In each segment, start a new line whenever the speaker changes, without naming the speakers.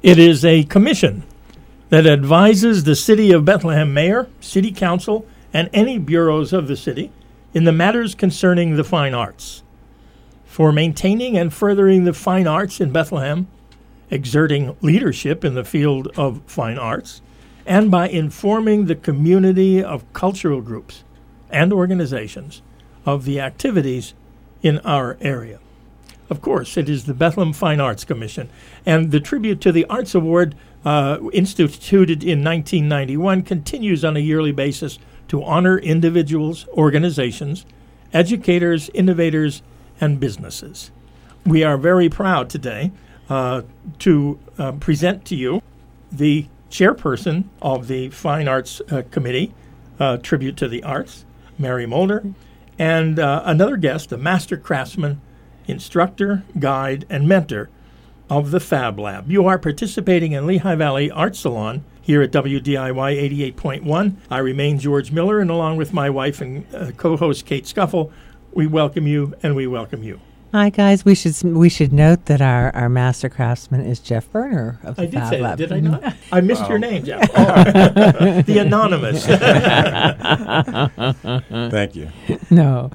It is a commission that advises the City of Bethlehem Mayor, City Council, and any bureaus of the city in the matters concerning the fine arts. For maintaining and furthering the fine arts in Bethlehem, exerting leadership in the field of fine arts, and by informing the community of cultural groups and organizations of the activities in our area. Of course, it is the Bethlehem Fine Arts Commission, and the Tribute to the Arts Award, instituted in 1991, continues on a yearly basis to honor individuals, organizations, educators, innovators, and businesses. We are very proud today to present to you the chairperson of the Fine Arts Committee, Tribute to the Arts, Mary Mulder, and another guest, a master craftsman, instructor, guide, and mentor of the Fab Lab. You are participating in Lehigh Valley Art Salon here at WDIY 88.1. I remain George Miller, and along with my wife and co-host Kate Scuffle, we welcome you, and we welcome you.
Hi, guys. We should note that our master craftsman is Jeff Berner of the Fab Lab.
I did say that, did I not? I missed your name, Jeff. Oh. The Anonymous.
Thank you.
No.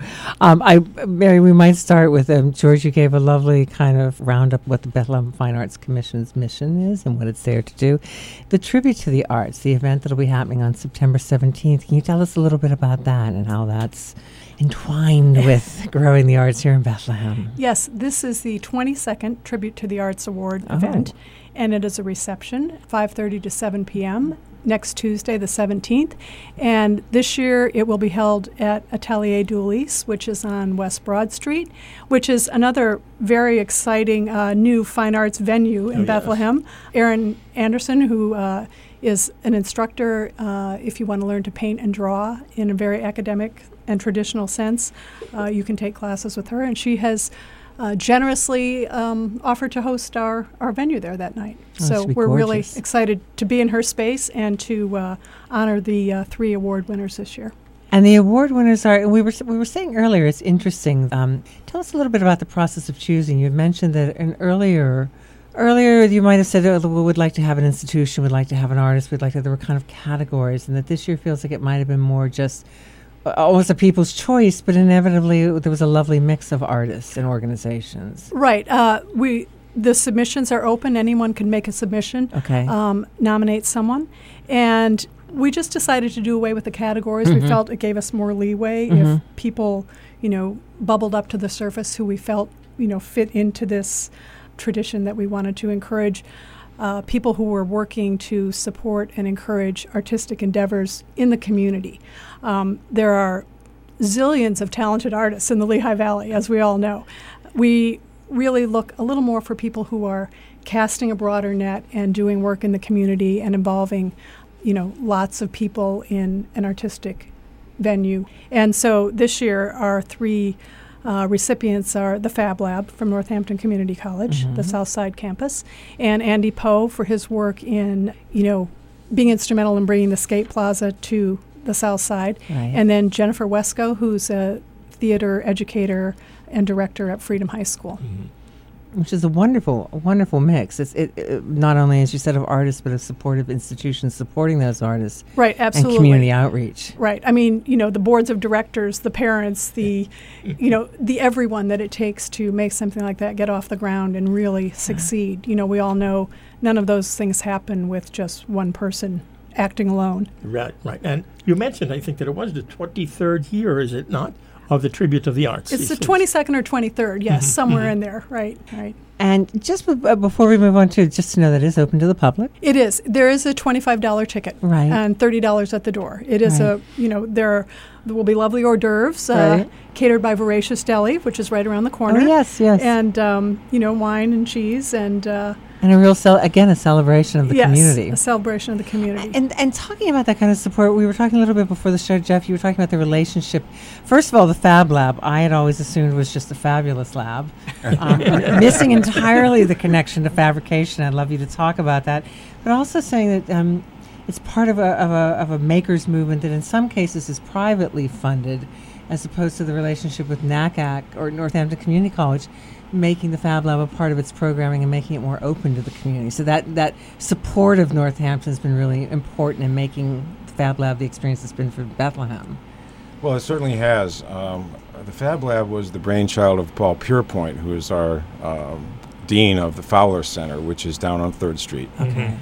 Mary, we might start with George. You gave a lovely kind of roundup what the Bethlehem Fine Arts Commission's mission is and what it's there to do. The Tribute to the Arts, the event that will be happening on September 17th. Can you tell us a little bit about that and how that's entwined with growing the arts here in Bethlehem?
Yes, this is the 22nd Tribute to the Arts Award event, and it is a reception, 5:30 to 7 p.m., next Tuesday, the 17th. And this year it will be held at Atelier d'Ulysse, which is on West Broad Street, which is another very exciting new fine arts venue in Bethlehem. Aaron Anderson, who is an instructor if you want to learn to paint and draw in a very academic and traditional sense. You can take classes with her, and she has generously offered to host our venue there that night. So we're really excited to be in her space and to honor the 3 award winners this year.
And the award winners are, we were saying earlier, it's interesting. Tell us a little bit about the process of choosing. You mentioned that earlier you might have said, we would like to have an institution, we'd like to have an artist, there were kind of categories, and that this year feels like it might have been more just almost a people's choice, but inevitably there was a lovely mix of artists and organizations.
Right. The submissions are open. Anyone can make a submission, nominate someone. And we just decided to do away with the categories. We felt it gave us more leeway if people, bubbled up to the surface who we felt, fit into this tradition that we wanted to encourage. People who were working to support and encourage artistic endeavors in the community. There are zillions of talented artists in the Lehigh Valley, as we all know. We really look a little more for people who are casting a broader net and doing work in the community and involving, lots of people in an artistic venue. And so this year, our 3 recipients are the Fab Lab from Northampton Community College, the Southside campus, and Andy Poe for his work in, being instrumental in bringing the Skate Plaza to the South Side, and then Jennifer Wesco, who's a theater educator and director at Freedom High School.
Which is a wonderful mix. It not only, as you said, of artists, but of supportive institutions supporting those artists.
Right, absolutely.
And community outreach.
Right. I mean, the boards of directors, the parents, the everyone that it takes to make something like that get off the ground and really succeed. We all know none of those things happen with just one person acting alone.
Right. And you mentioned, I think, that it was the 23rd year, is it not, of the Tribute of the Arts?
It's the 22nd or 23rd, yes, somewhere in there, right.
And just before we move on just to know that it is open to the public.
It is. There is a $25 ticket and $30 at the door. It is there will be lovely hors d'oeuvres catered by Voracious Deli, which is right around the corner.
Oh, yes.
And, wine and cheese and
a real, a celebration of the community.
Yes, a celebration of the community.
And talking about that kind of support, we were talking a little bit before the show, Jeff, you were talking about the relationship. First of all, the Fab Lab, I had always assumed was just a fabulous lab. Missing entirely the connection to fabrication. I'd love you to talk about that. But also saying that it's part of a maker's movement that in some cases is privately funded, as opposed to the relationship with NACAC or Northampton Community College, making the Fab Lab a part of its programming and making it more open to the community. So that support of Northampton has been really important in making the Fab Lab the experience it's been for Bethlehem.
Well, it certainly has. The Fab Lab was the brainchild of Paul Pierpoint, who is our dean of the Fowler Center, which is down on 3rd Street.
Okay.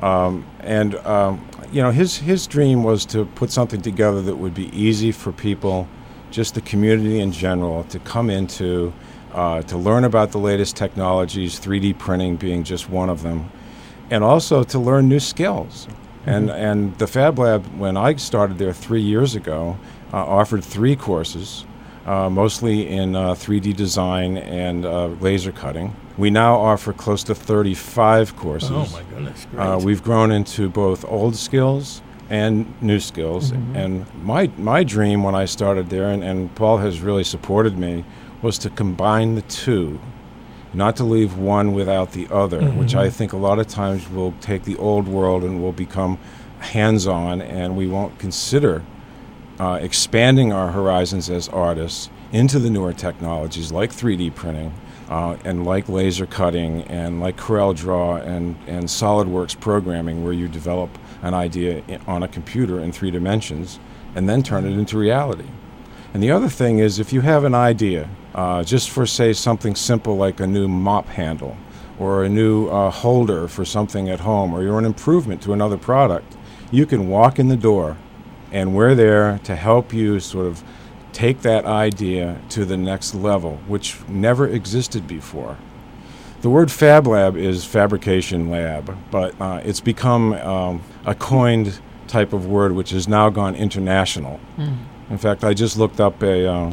His dream was to put something together that would be easy for people, just the community in general, to come into, to learn about the latest technologies, 3D printing being just one of them, and also to learn new skills. Mm-hmm. And the Fab Lab, when I started there 3 years ago, offered 3 courses, mostly in 3D design and laser cutting. We now offer close to 35 courses.
Oh, my goodness. Great.
We've grown into both old skills and new skills. Mm-hmm. And my dream when I started there, and Paul has really supported me, was to combine the two, not to leave one without the other, mm-hmm. which I think a lot of times will take the old world and will become hands-on, and we won't consider expanding our horizons as artists into the newer technologies like 3D printing, and like laser cutting, and like CorelDRAW and SolidWorks programming, where you develop an idea on a computer in 3 dimensions and then turn it into reality. And the other thing is, if you have an idea, just for, say, something simple like a new mop handle or a new holder for something at home, or you're an improvement to another product, you can walk in the door, and we're there to help you sort of take that idea to the next level, which never existed before. The word Fab Lab is fabrication lab, but it's become a coined type of word which has now gone international. Mm. In fact, I just looked up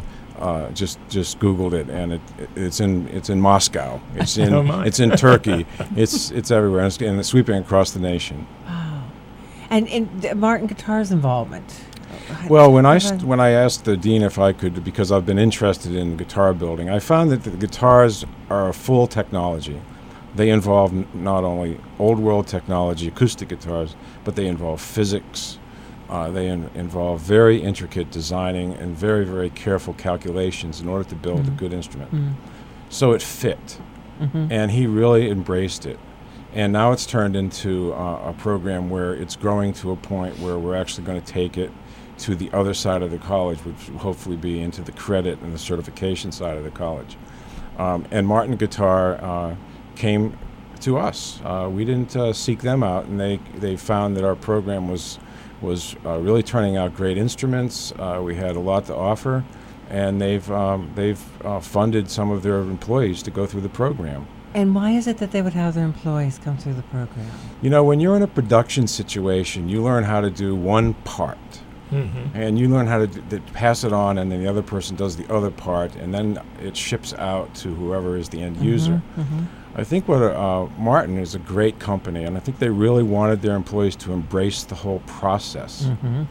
just Googled it, and it's in Moscow. It's in Turkey. It's everywhere, and it's sweeping across the nation.
Wow. And Martin Guitar's involvement.
Well, when I asked the dean if I could, because I've been interested in guitar building, I found that the guitars are a full technology. They involve not only old world technology, acoustic guitars, but they involve physics. They involve very intricate designing and very, very careful calculations in order to build a good instrument. Mm-hmm. So it fit, and he really embraced it. And now it's turned into a program where it's growing to a point where we're actually going to take it to the other side of the college, which will hopefully be into the credit and the certification side of the college. And Martin Guitar came to us. We didn't seek them out, and they found that our program was really turning out great instruments. We had a lot to offer, and they've funded some of their employees to go through the program.
And why is it that they would have their employees come through the program?
You know, when you're in a production situation, you learn how to do one part. Mm-hmm. And you learn how to pass it on, and then the other person does the other part, and then it ships out to whoever is the end user. Mm-hmm. I think Martin is a great company, and I think they really wanted their employees to embrace the whole process. Mm-hmm.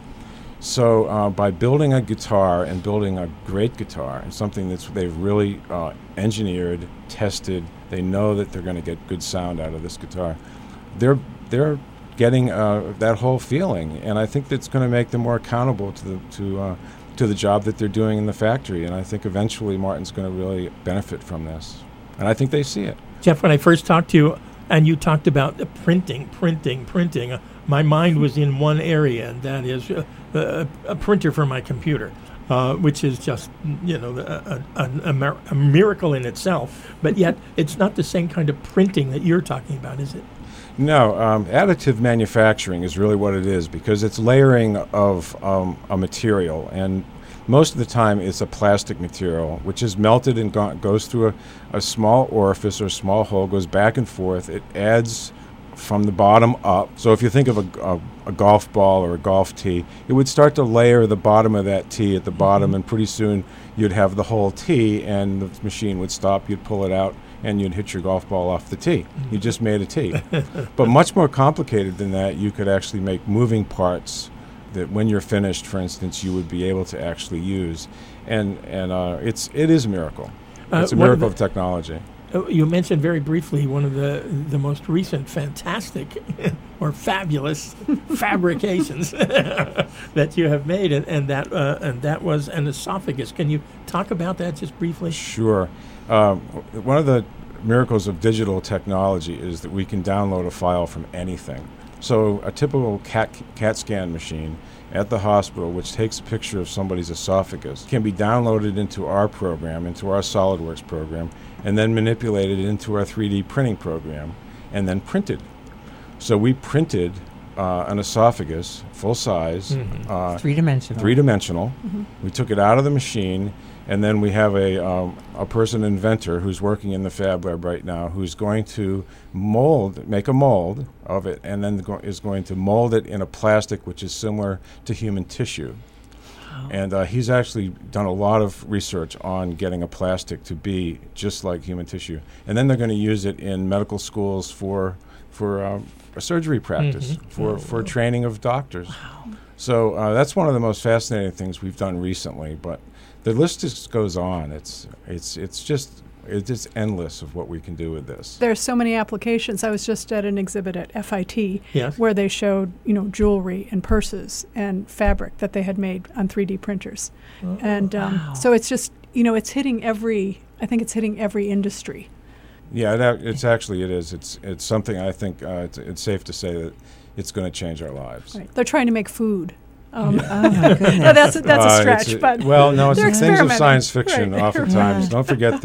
So by building a guitar and building a great guitar, and something they've really engineered, tested, they know that they're going to get good sound out of this guitar. They're getting that whole feeling, and I think that's going to make them more accountable to the job that they're doing in the factory. And I think eventually Martin's going to really benefit from this, and I think they see it.
Jeff, when I first talked to you, and you talked about the printing, my mind was in one area, and that is a printer for my computer. Which is just, a miracle in itself. But yet, it's not the same kind of printing that you're talking about, is it?
No, additive manufacturing is really what it is, because it's layering of a material. And most of the time, it's a plastic material, which is melted and goes through a small orifice or a small hole, goes back and forth. It adds from the bottom up. So if you think of a golf ball or a golf tee, it would start to layer the bottom of that tee at the bottom, and pretty soon you'd have the whole tee, and the machine would stop, you'd pull it out, and you'd hit your golf ball off the tee. You just made a tee. But much more complicated than that, you could actually make moving parts that when you're finished, for instance, you would be able to actually use. And it is a miracle. It's a miracle of technology.
You mentioned very briefly one of the most recent fantastic or fabulous fabrications that you have made, and that was an esophagus. Can you talk about that just briefly?
Sure. One of the miracles of digital technology is that we can download a file from anything. So a typical CAT scan machine at the hospital, which takes a picture of somebody's esophagus, can be downloaded into our program, into our SolidWorks program, and then manipulated into our 3D printing program, and then printed. So we printed an esophagus, full size, three-dimensional. Mm-hmm. We took it out of the machine, and then we have a person inventor who's working in the Fab Lab right now who's going to make a mold of it, and then is going to mold it in a plastic which is similar to human tissue. Wow. And he's actually done a lot of research on getting a plastic to be just like human tissue. And then they're going to use it in medical schools for a surgery practice, for training of doctors. Wow. So that's one of the most fascinating things we've done recently, but the list just goes on. It's just endless of what we can do with this.
There are so many applications. I was just at an exhibit at FIT
yes.
where they showed, jewelry and purses and fabric that they had made on 3D printers. Oh, and wow. So it's just, it's hitting every industry.
Yeah, it is. It's something I think it's safe to say that it's going to change our lives.
Right. They're trying to make food. Oh my goodness. No, that's a stretch, but
no, it's things of science fiction. Right. Oftentimes, don't forget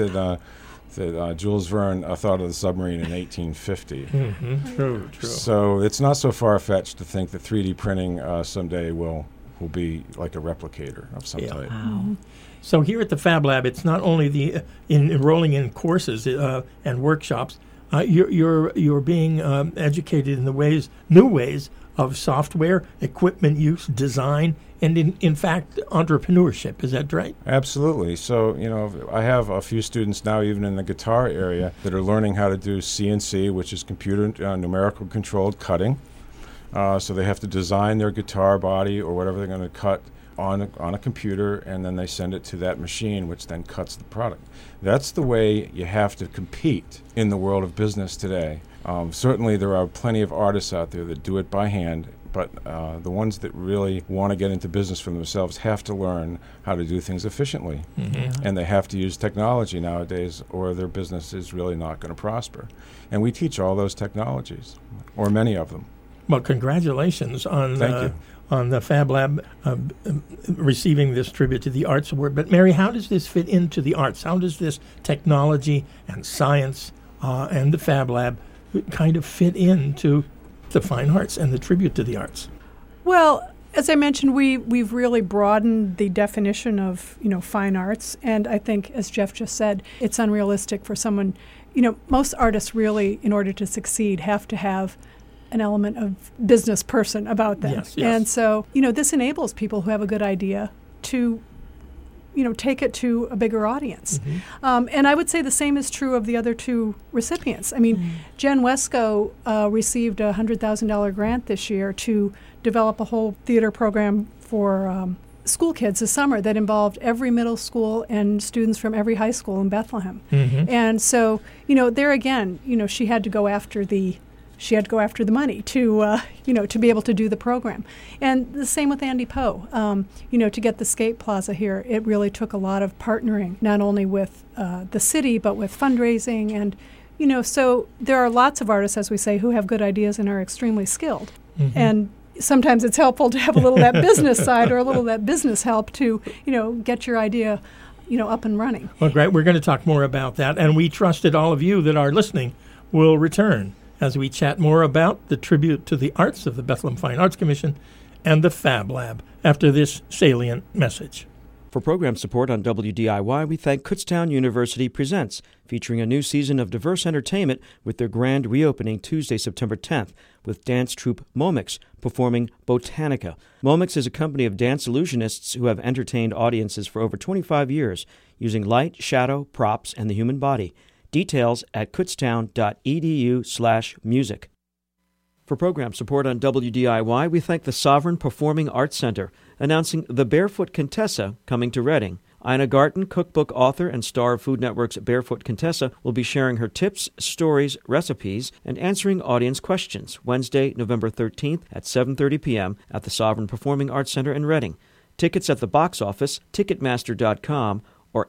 that Jules Verne thought of the submarine in 1850.
Mm-hmm. True.
So it's not so far-fetched to think that 3D printing someday will be like a replicator of some type.
Wow. Mm-hmm.
So here at the Fab Lab, it's not only the enrolling in courses and workshops. You're being educated in the new ways of software, equipment use, design, and in fact, entrepreneurship. Is that right?
Absolutely. So, I have a few students now, even in the guitar area, that are learning how to do CNC, which is computer numerical controlled cutting. So they have to design their guitar body or whatever they're going to cut on a computer, and then they send it to that machine, which then cuts the product. That's the way you have to compete in the world of business today. Certainly there are plenty of artists out there that do it by hand, but the ones that really want to get into business for themselves have to learn how to do things efficiently. Mm-hmm. And they have to use technology nowadays, or their business is really not going to prosper. And we teach all those technologies, or many of them.
Well, congratulations on the Fab Lab receiving this Tribute to the Arts Award. But Mary, how does this fit into the arts? How does this technology and science and the Fab Lab kind of fit into the fine arts and the tribute to the arts?
Well, as I mentioned, we've really broadened the definition of fine arts, and I think, as Jeff just said, it's unrealistic for someone. Most artists really, in order to succeed, have to have an element of business person about them.
Yes.
And so, this enables people who have a good idea to take it to a bigger audience. Mm-hmm. And I would say the same is true of the other two recipients. I mean, Jen Wesco received a $100,000 grant this year to develop a whole theater program for school kids this summer that involved every middle school and students from every high school in Bethlehem. Mm-hmm. And so, there again, she had to go after the money to be able to do the program. And the same with Andy Poe. To get the skate plaza here, it really took a lot of partnering, not only with the city, but with fundraising. And, so there are lots of artists, as we say, who have good ideas and are extremely skilled. Mm-hmm. And sometimes it's helpful to have a little of that business side or a little of that business help to, get your idea, up and running.
Well, great. We're going to talk more about that. And we trust that all of you that are listening will return as we chat more about the Tribute to the Arts of the Bethlehem Fine Arts Commission and the Fab Lab after this salient message.
For program support on WDIY, we thank Kutztown University Presents, featuring a new season of diverse entertainment with their grand reopening Tuesday, September 10th, with dance troupe Momix performing Botanica. Momix is a company of dance illusionists who have entertained audiences for over 25 years using light, shadow, props, and the human body. Details at kutztown.edu/music. For program support on WDIY, we thank the Sovereign Performing Arts Center, announcing The Barefoot Contessa coming to Reading Ina Garten, cookbook author and star of Food Network's Barefoot Contessa, will be sharing her tips, stories, recipes, and answering audience questions Wednesday, November 13th at 7:30 p.m. at the Sovereign Performing Arts Center in Reading. Tickets at the box office, Ticketmaster.com, or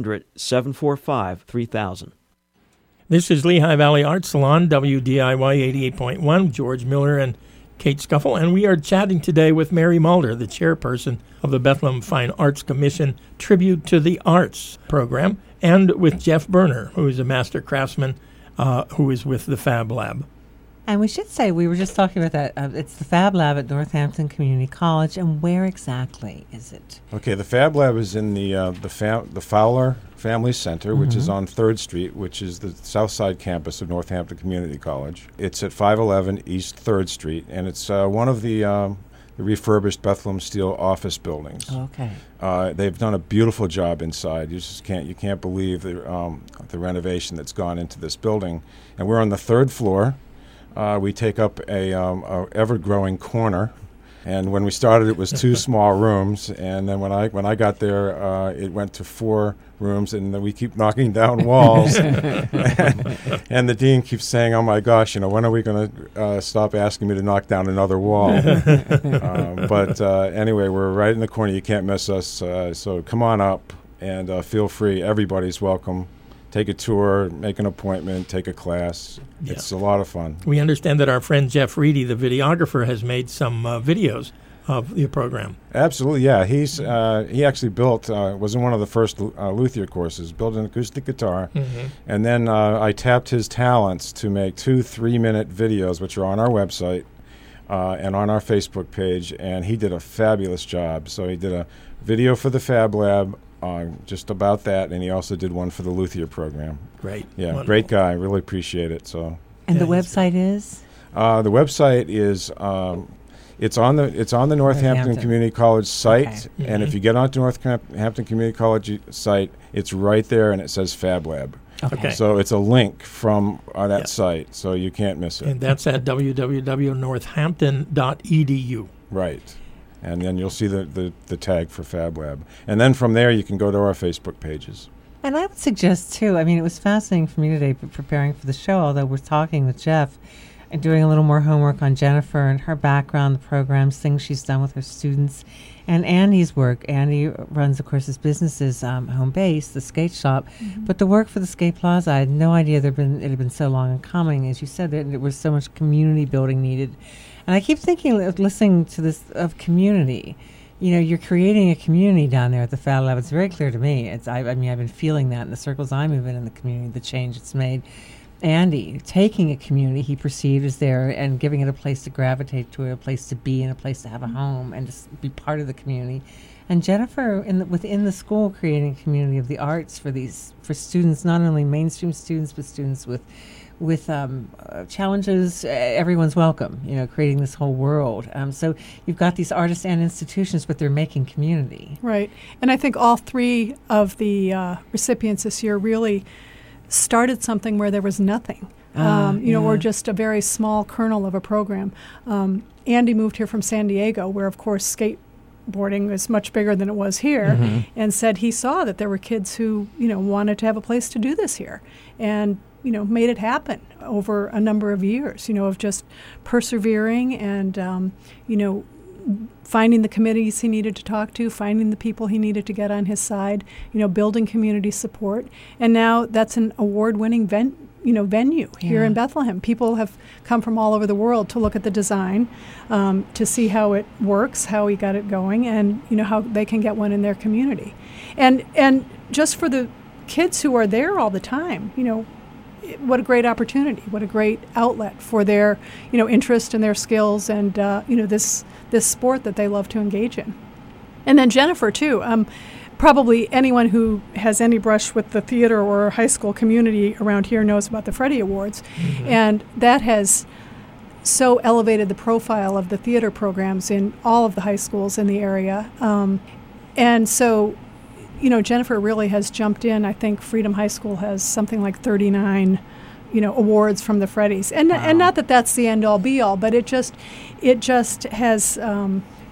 800-745-3000.
This is Lehigh Valley Arts Salon, WDIY 88.1, George Miller and Kate Scuffle, and we are chatting today with Mary Mulder, the chairperson of the Bethlehem Fine Arts Commission Tribute to the Arts program, and with Jeff Berner, who is a master craftsman who is with the Fab Lab.
And we should say, we were just talking about that, it's the Fab Lab at Northampton Community College, and where exactly is it?
Okay, the Fab Lab is in the Fowler Family Center, which is on 3rd Street, which is the south side campus of Northampton Community College. It's at 511 East 3rd Street, and it's one of the refurbished Bethlehem Steel office buildings.
Okay.
They've done a beautiful job inside. You can't believe the renovation that's gone into this building. And we're on the 3rd floor. We take up a ever-growing corner, and when we started, it was 2 small rooms, and then when I got there, it went to 4 rooms, and then we keep knocking down walls, and the dean keeps saying, "Oh my gosh, when are we going to stop asking me to knock down another wall?" But anyway, we're right in the corner. You can't miss us. So come on up and feel free. Everybody's welcome. Take a tour, make an appointment, take a class. Yeah. It's a lot of fun.
We understand that our friend Jeff Reedy, the videographer, has made some videos of the program.
Absolutely, yeah. He actually built, was in one of the first luthier courses, built an acoustic guitar, and then I tapped his talents to make 2 3-minute videos, which are on our website and on our Facebook page, and he did a fabulous job. So he did a video for the Fab Lab, just about that, and he also did one for the luthier program.
Great.
Yeah,
wonderful.
Great guy. Really appreciate it. So.
And the website is?
The website is it's on the Northampton Community College site, and if you get onto Northampton Community College site, it's right there, and it says Fab Lab.
Okay.
So it's a link from that site, so you can't miss it.
And that's at www.northampton.edu.
Right. And then you'll see the tag for Fab Lab. And then from there, you can go to our Facebook pages.
And I would suggest, too, it was fascinating for me today preparing for the show, although we're talking with Jeff and doing a little more homework on Jennifer and her background, the programs, things she's done with her students, and Andy's work. Andy runs, of course, his business's home base, the skate shop, but the work for the Skate Plaza, I had no idea it had been so long in coming. As you said, there was so much community building needed. And I keep thinking, listening to this, of community. You're creating a community down there at the Fab Lab. It's very clear to me. I've been feeling that in the circles I move in the community, the change it's made. Andy, taking a community he perceived as there and giving it a place to gravitate to, a place to be, and a place to have a home and just be part of the community. And Jennifer, within the school, creating a community of the arts for students, not only mainstream students, but students with challenges. Everyone's welcome, creating this whole world. So you've got these artists and institutions, but they're making community.
Right. And I think all 3 of the recipients this year really started something where there was nothing, or just a very small kernel of a program. Andy moved here from San Diego, where, of course, skateboarding is much bigger than it was here, and said he saw that there were kids who, wanted to have a place to do this here. And made it happen over a number of years, of just persevering and, finding the committees he needed to talk to, finding the people he needed to get on his side, building community support. And now that's an award-winning venue here in Bethlehem. People have come from all over the world to look at the design, to see how it works, how he got it going, and, how they can get one in their community. And just for the kids who are there all the time, what a great opportunity, what a great outlet for their, interest and their skills and, this sport that they love to engage in. And then Jennifer, too. Probably anyone who has any brush with the theater or high school community around here knows about the Freddie Awards. And that has so elevated the profile of the theater programs in all of the high schools in the area. And so, Jennifer really has jumped in. I think Freedom High School has something like 39, awards from the Freddies. And not that that's the end-all, be-all, but it just has,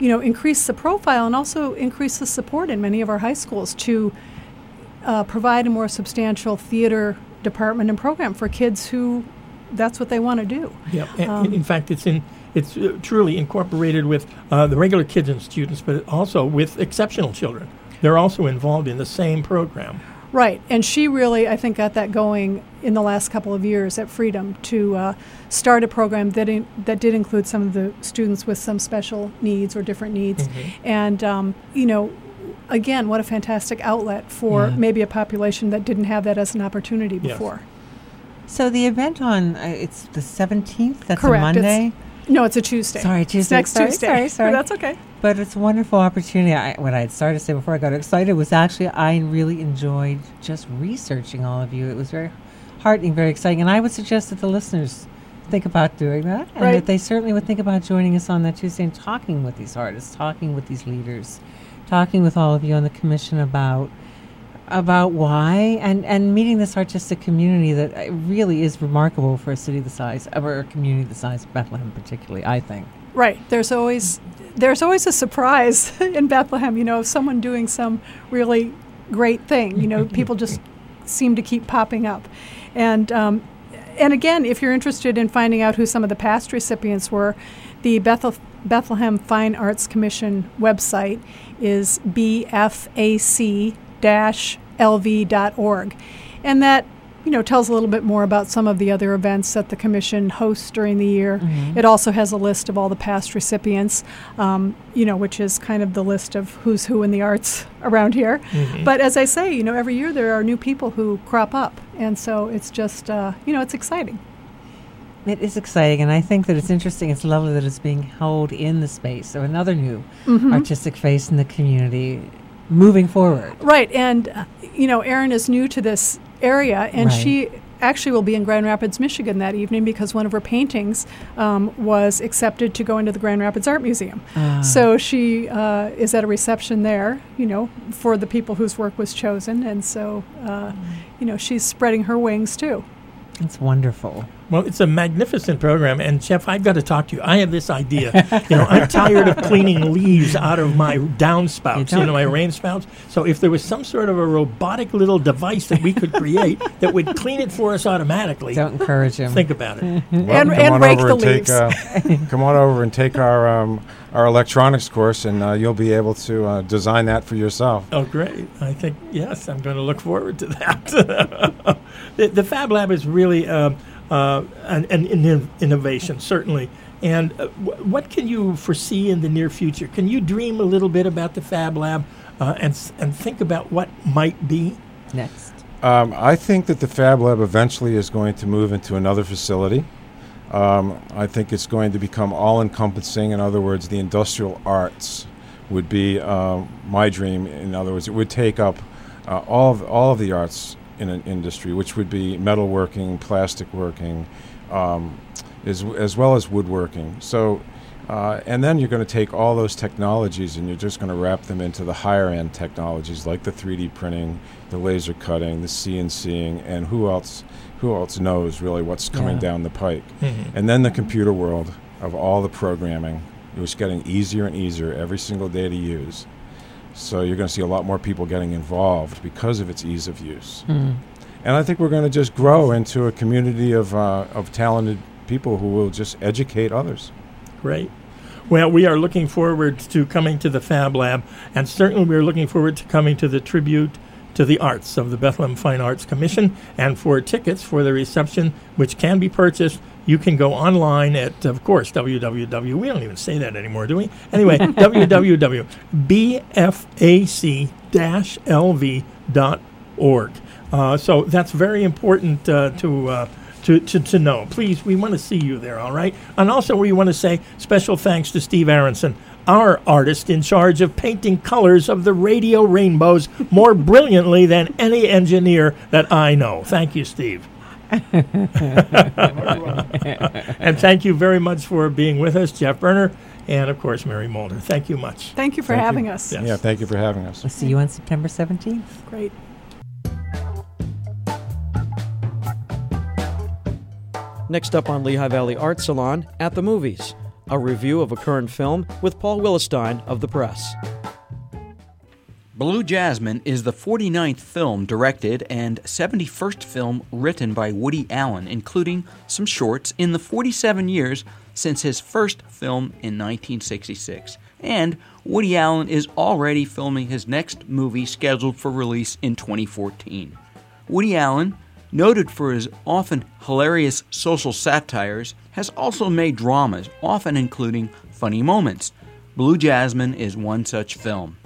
increase the profile and also increase the support in many of our high schools to provide a more substantial theater department and program for kids who that's what they want to do.
Yeah, in fact, it's truly incorporated with the regular kids and students, but also with exceptional children. They're also involved in the same program.
Right, and she really, I think, got that going in the last couple of years at Freedom to start a program that did include some of the students with some special needs or different needs. And, again, what a fantastic outlet for maybe a population that didn't have that as an opportunity before.
So the event it's the 17th, that's
correct.
A Monday?
No, it's a Tuesday.
Sorry, Tuesday.
It's next Tuesday.
Sorry.
That's okay.
But it's a wonderful opportunity. What I had started to say before I got excited was actually I really enjoyed just researching all of you. It was very heartening, very exciting. And I would suggest that the listeners think about doing that. And that they certainly would think about joining us on that Tuesday and talking with these artists, talking with these leaders, talking with all of you on the commission about why and meeting this artistic community that really is remarkable for a city the size of, or a community the size of Bethlehem particularly, I think.
Right. There's always a surprise in Bethlehem, of someone doing some really great thing. People just seem to keep popping up. And again, if you're interested in finding out who some of the past recipients were, the Bethlehem Fine Arts Commission website is bfac-lv.org. And that, tells a little bit more about some of the other events that the commission hosts during the year. It also has a list of all the past recipients, which is kind of the list of who's who in the arts around here. But as I say, every year there are new people who crop up. And so it's just, it's exciting.
It is exciting, and I think that it's interesting. It's lovely that it's being held in the space. So another new artistic face in the community moving forward.
Right, and, Erin is new to this area, and she actually will be in Grand Rapids, Michigan that evening because one of her paintings was accepted to go into the Grand Rapids Art Museum. So she is at a reception there, for the people whose work was chosen, and so, she's spreading her wings too.
It's wonderful.
Well, it's a magnificent program. And, Jeff, I've got to talk to you. I have this idea. I'm tired of cleaning leaves out of my downspouts, my rain spouts. So if there was some sort of a robotic little device that we could create that would clean it for us automatically.
Don't encourage him.
Think about it.
Well, and rake the leaves.
Come on over and take our electronics course, and you'll be able to design that for yourself.
Oh, great. I think, yes, I'm going to look forward to that. The Fab Lab is really an innovation, certainly. And what can you foresee in the near future? Can you dream a little bit about the Fab Lab and think about what might be
next?
I think that the Fab Lab eventually is going to move into another facility. I think it's going to become all-encompassing. In other words, the industrial arts would be my dream. In other words, it would take up all of the arts in an industry, which would be metalworking, plastic working, as well as woodworking. So, and then you're going to take all those technologies and you're just going to wrap them into the higher-end technologies like the 3D printing, the laser cutting, the CNCing, and who else knows really what's coming down the pike. And then the computer world of all the programming, it's getting easier and easier every single day to use. So you're going to see a lot more people getting involved because of its ease of use. And I think we're going to just grow into a community of talented people who will just educate others.
Great. Well, we are looking forward to coming to the Fab Lab, and certainly we're looking forward to coming to the tribute to the arts of the Bethlehem Fine Arts Commission. And for tickets for the reception, which can be purchased, you can go online at, of course, www. We don't even say that anymore, do we? Anyway, www.bfac-lv.org. So that's very important to know. Please, we want to see you there, all right? And also we want to say special thanks to Steve Aronson, our artist in charge of painting colors of the radio rainbows more brilliantly than any engineer that I know. Thank you, Steve. And thank you very much for being with us, Jeff Berner, and of course, Mary Mulder. Thank you much.
Thank you for having us.
Yes. Yeah, thank you for having us.
We'll see you on September 17th.
Great.
Next up on Lehigh Valley Art Salon, At the Movies. a review of a current film with Paul Willestein of The Press.
Blue Jasmine is the 49th film directed and 71st film written by Woody Allen, including some shorts in the 47 years since his first film in 1966. And Woody Allen is already filming his next movie scheduled for release in 2014. Woody Allen, noted for his often hilarious social satires, has also made dramas, often including funny moments. Blue Jasmine is one such film.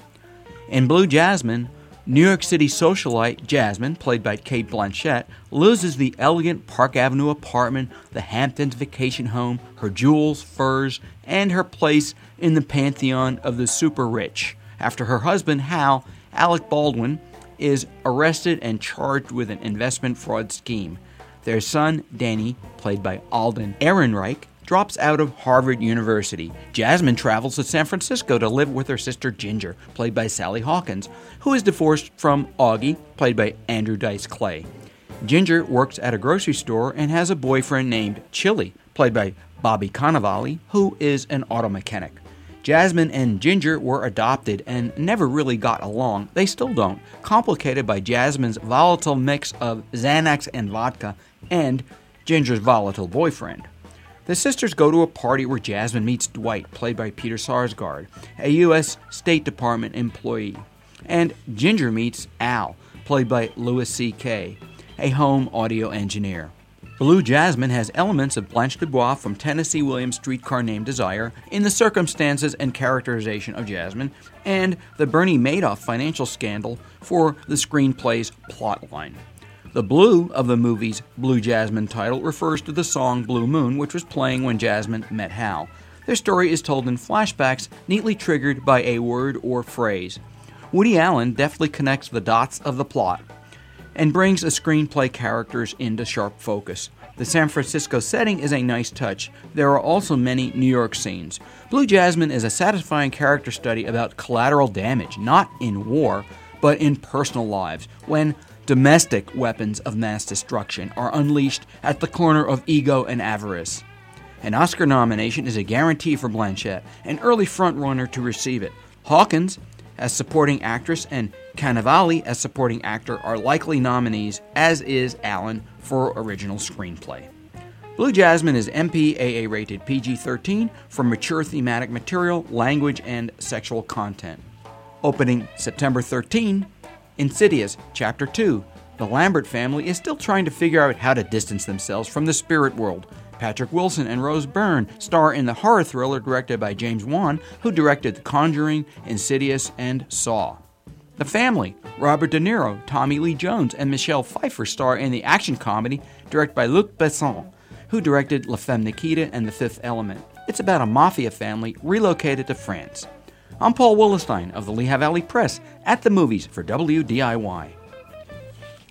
In Blue Jasmine, New York City socialite Jasmine, played by Cate Blanchett, loses the elegant Park Avenue apartment, the Hamptons vacation home, her jewels, furs, and her place in the pantheon of the super rich after her husband, Hal, Alec Baldwin, is arrested and charged with an investment fraud scheme. Their son, Danny, played by Alden Ehrenreich, drops out of Harvard University. Jasmine travels to San Francisco to live with her sister Ginger, played by Sally Hawkins, who is divorced from Augie, played by Andrew Dice Clay. Ginger works at a grocery store and has a boyfriend named Chili, played by Bobby Cannavale, who is an auto mechanic. Jasmine and Ginger were adopted and never really got along. They still don't, complicated by Jasmine's volatile mix of Xanax and vodka and Ginger's volatile boyfriend. The sisters go to a party where Jasmine meets Dwight, played by Peter Sarsgaard, a U.S. State Department employee, and Ginger meets Al, played by Louis C.K., a home audio engineer. Blue Jasmine has elements of Blanche Dubois from Tennessee Williams' Streetcar Named Desire in the circumstances and characterization of Jasmine, and the Bernie Madoff financial scandal for the screenplay's plotline. The blue of the movie's Blue Jasmine title refers to the song Blue Moon, which was playing when Jasmine met Hal. Their story is told in flashbacks, neatly triggered by a word or phrase. Woody Allen deftly connects the dots of the plot and brings the screenplay characters into sharp focus. The San Francisco setting is a nice touch. There are also many New York scenes. Blue Jasmine is a satisfying character study about collateral damage, not in war, but in personal lives, when domestic weapons of mass destruction are unleashed at the corner of ego and avarice. An Oscar nomination is a guarantee for Blanchett, an early frontrunner to receive it. Hawkins, as supporting actress, and Cannavale as supporting actor are likely nominees, as is Allen for original screenplay. Blue Jasmine is MPAA rated PG-13 for mature thematic material, language, and sexual content. Opening September 13, Insidious Chapter 2. The Lambert family is still trying to figure out how to distance themselves from the spirit world. Patrick Wilson and Rose Byrne star in the horror thriller directed by James Wan, who directed The Conjuring, Insidious, and Saw. The Family. Robert De Niro, Tommy Lee Jones, and Michelle Pfeiffer star in the action comedy directed by Luc Besson, who directed La Femme Nikita and The Fifth Element. It's about a mafia family relocated to France. I'm Paul Willestein of the Lehigh Valley Press at the movies for WDIY.